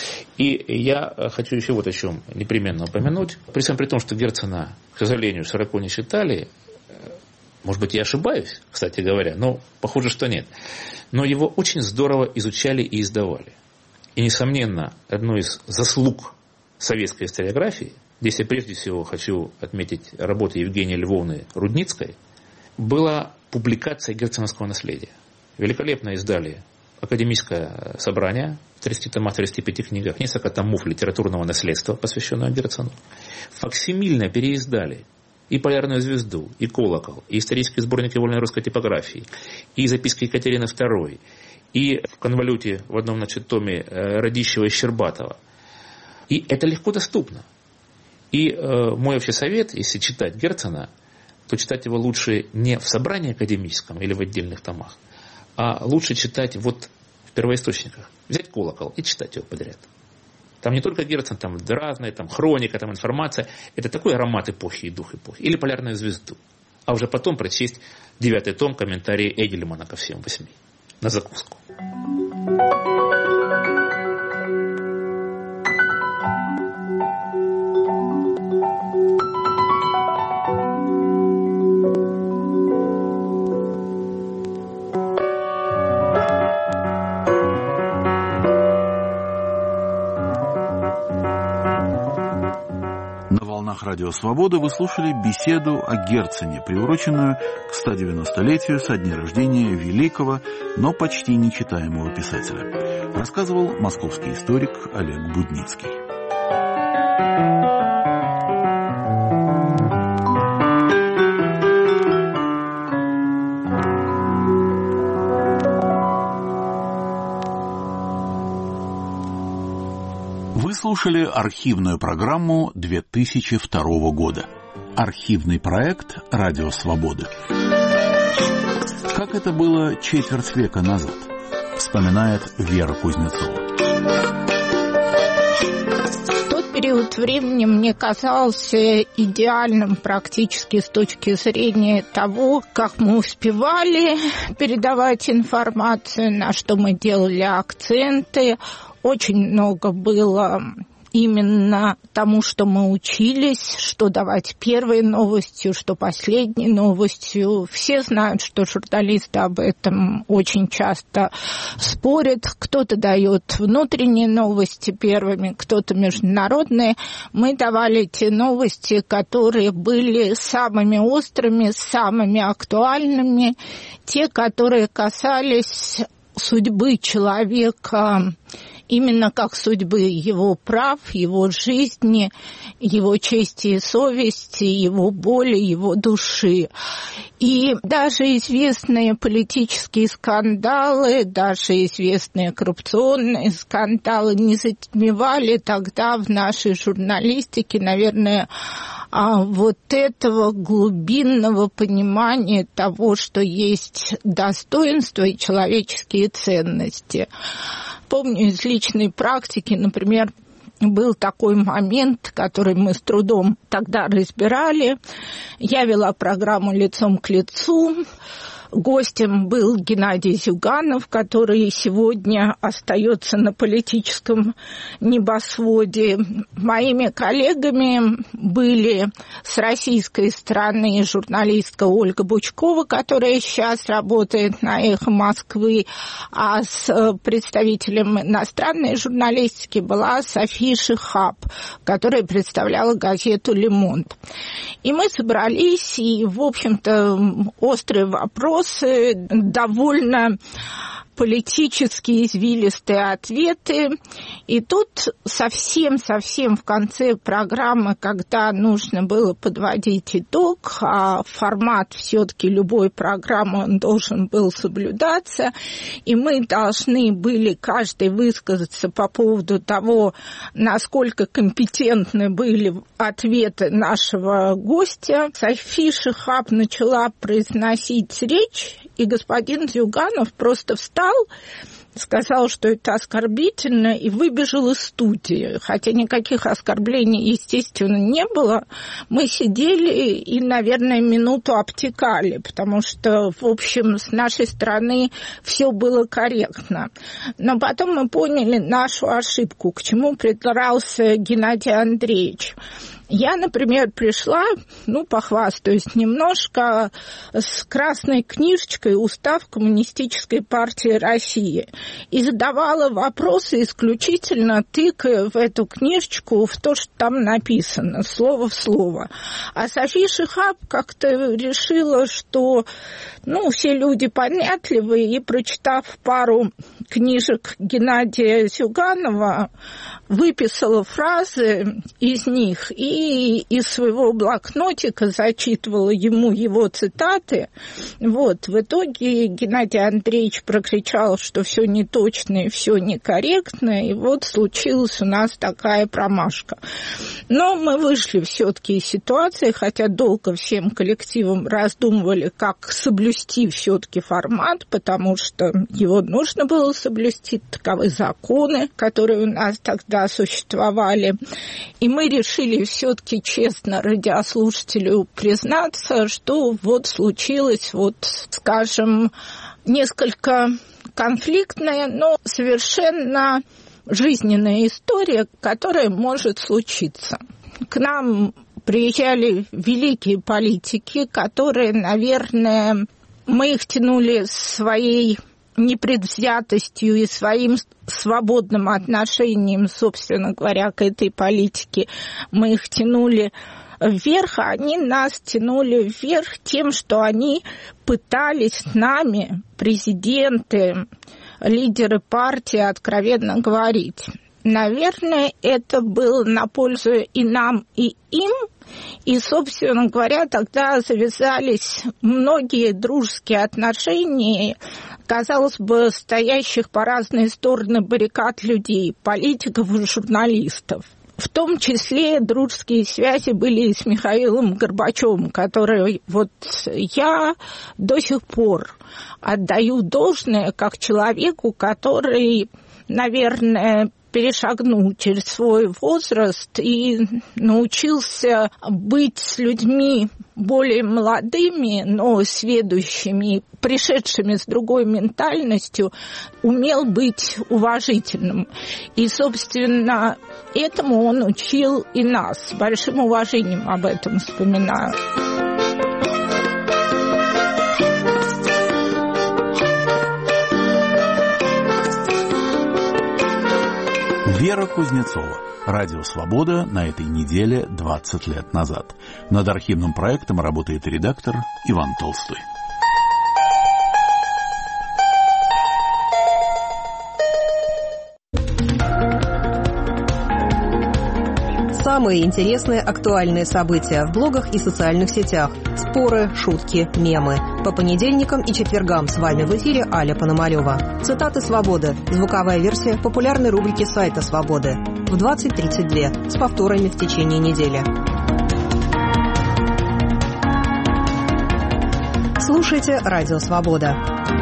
O: И я хочу еще вот о чем непременно упомянуть. При всем при том, что Герцена, к сожалению, широко не читали, может быть, я ошибаюсь, кстати говоря, но похоже, что нет. Но его очень здорово изучали и издавали. И, несомненно, одной из заслуг советской историографии, здесь я прежде всего хочу отметить работу Евгении Львовны Рудницкой, была публикация герценовского наследия. Великолепно издали академическое собрание в тридцати томах, тридцати пяти книгах, несколько томов литературного наследства, посвященного Герцену. Факсимильно переиздали и «Полярную звезду», и «Колокол», и исторические сборники вольной русской типографии, и записки Екатерины второй, и в конволюте в одном, значит, томе Радищева и Щербатова. И это легко доступно. И э, мой вообще совет, если читать Герцена, то читать его лучше не в собрании академическом или в отдельных томах, а лучше читать вот в первоисточниках. Взять «Колокол» и читать его подряд. Там не только Герцен, там разные, там хроника, там информация. Это такой аромат эпохи и дух эпохи. Или «Полярную звезду». А уже потом прочесть девятый том, комментарии Эйдельмана ко всем восьми. На закуску.
A: Радио «Свобода» вы слушали беседу о Герцене, приуроченную к ста девяностолетию со дня рождения великого, но почти нечитаемого писателя. Рассказывал московский историк Олег Будницкий. Вы слушали архивную программу две тысячи второго года. Архивный проект «Радио Свобода». Как это было четверть века назад, вспоминает Вера Кузнецова.
P: Тот период времени мне казался идеальным практически с точки зрения того, как мы успевали передавать информацию, на что мы делали акценты. Очень много было именно тому, что мы учились, что давать первой новостью, что последней новостью. Все знают, что журналисты об этом очень часто спорят. Кто-то дает внутренние новости первыми, кто-то международные. Мы давали те новости, которые были самыми острыми, самыми актуальными, те, которые касались судьбы человека, именно как судьбы его прав, его жизни, его чести и совести, его боли, его души. И даже известные политические скандалы, даже известные коррупционные скандалы не затмевали тогда в нашей журналистике, наверное, вот этого глубинного понимания того, что есть достоинство и человеческие ценности. Помню из личной практики, например, был такой момент, который мы с трудом тогда разбирали. Я вела программу «Лицом к лицу». Гостем был Геннадий Зюганов, который сегодня остается на политическом небосводе. Моими коллегами были с российской стороны журналистка Ольга Бучкова, которая сейчас работает на «Эхо Москвы», а с представителем иностранной журналистики была София Шихаб, которая представляла газету «Ле Монд». И мы собрались, и, в общем-то, острый вопрос, довольно политические извилистые ответы. И тут совсем-совсем в конце программы, когда нужно было подводить итог, а формат все-таки любой программы он должен был соблюдаться, и мы должны были каждый высказаться по поводу того, насколько компетентны были ответы нашего гостя. София Шихаб начала произносить речь, и господин Зюганов просто встал, сказал, что это оскорбительно, и выбежал из студии. Хотя никаких оскорблений, естественно, не было. Мы сидели и, наверное, минуту обтекали, потому что, в общем, с нашей стороны все было корректно. Но потом мы поняли нашу ошибку, к чему придрался Геннадий Андреевич. Я, например, пришла, ну, похвастаюсь немножко, с красной книжечкой «Устав Коммунистической партии России» и задавала вопросы исключительно тыкая в эту книжечку в то, что там написано, слово в слово. А София Шихаб как-то решила, что, ну, все люди понятливые, и, прочитав пару книжек Геннадия Зюганова, выписала фразы из них и из своего блокнотика зачитывала ему его цитаты. Вот. В итоге Геннадий Андреевич прокричал, что все неточно и все некорректно, и вот случилась у нас такая промашка. Но мы вышли все-таки из ситуации, хотя долго всем коллективом раздумывали, как соблюсти все-таки формат, потому что его нужно было соблюсти, таковы законы, которые у нас тогда существовали. И мы решили все-таки честно радиослушателю признаться, что вот случилось, вот, скажем, несколько конфликтная, но совершенно жизненная история, которая может случиться. К нам приезжали великие политики, которые, наверное, мы их тянули своей непредвзятостью и своим свободным отношением, собственно говоря, к этой политике. Мы их тянули вверх, а они нас тянули вверх тем, что они пытались с нами, президенты, лидеры партии, откровенно говорить. Наверное, это было на пользу и нам, и им. И, собственно говоря, тогда завязались многие дружеские отношения, казалось бы, стоящих по разные стороны баррикад людей, политиков и журналистов. В том числе дружеские связи были и с Михаилом Горбачевым, который вот я до сих пор отдаю должное как человеку, который, наверное, перешагнул через свой возраст и научился быть с людьми более молодыми, но сведущими, пришедшими с другой ментальностью, умел быть уважительным. И, собственно, этому он учил и нас. С большим уважением об этом вспоминаю.
A: Вера Кузнецова. Радио «Свобода» на этой неделе двадцать лет назад. Над архивным проектом работает редактор Иван Толстой.
Q: Самые интересные актуальные события в блогах и социальных сетях. Споры, шутки, мемы. По понедельникам и четвергам с вами в эфире Аля Пономарева. Цитаты «Свободы». Звуковая версия популярной рубрики сайта «Свободы». В двадцать тридцать два с повторами в течение недели. Слушайте «Радио Свобода».